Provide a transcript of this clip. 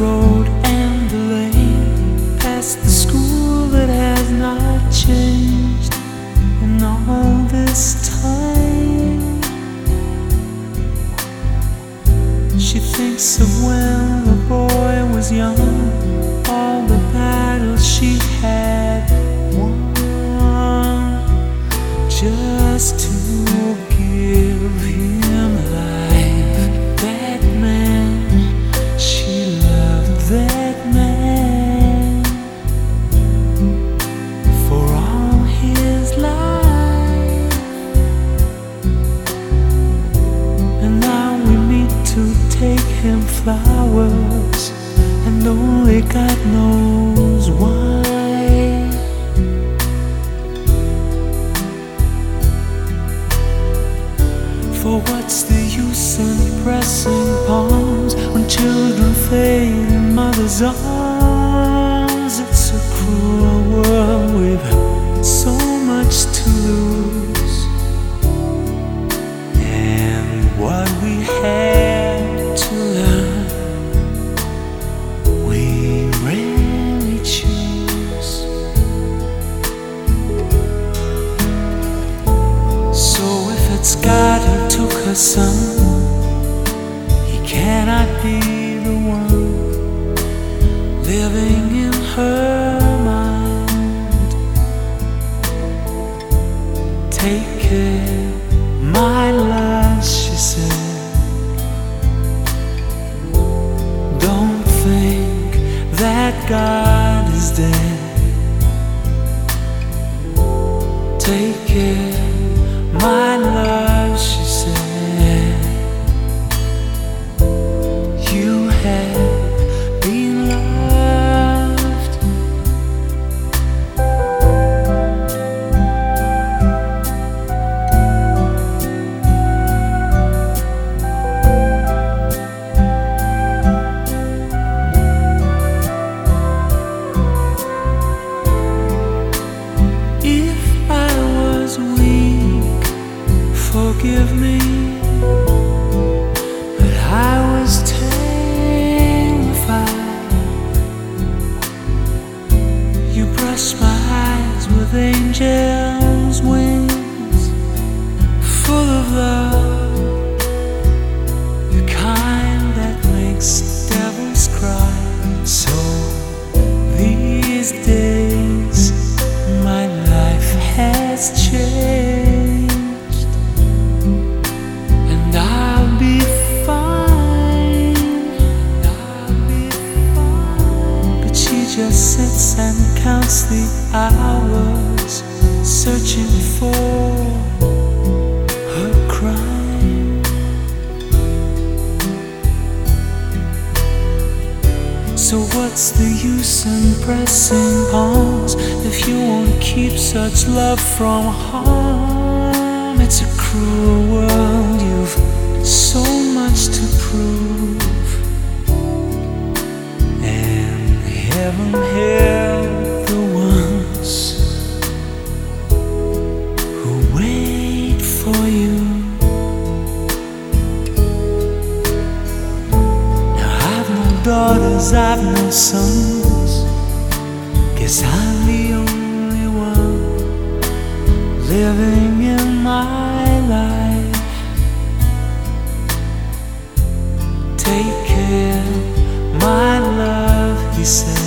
road and the lane, past the school that has not changed in all this time. She thinks of when the boy was young, all the battles she had won, just to give him life. That man, she loved that man for all his life. And now we meet to take him flowers, and only God knows why. For what's the use in pressing palms when children fade in mothers' arms? It's a cruel world with so much to lose, and what we had to learn we rarely choose. So if it's God who took her son, he cannot be the one living in her mind. Take care, my love, she said. Don't think that God is dead. Take care, my love, she said. You have been loved. If I was weak, forgive me, but I was terrified. You brushed my eyes with angels' wings, full of love, the kind that makes devils cry. So these days my life has changed, and I'll be fine, but she just sits and counts the hours, searching for her crime. So what's the use in pressing palms if you won't keep such love from harm? It's a cruel world, you've so much to prove, and heaven help the ones who wait for you. Now I've no daughters, I've no sons, guess I'm the only one living in my life. Take care, my love, he said.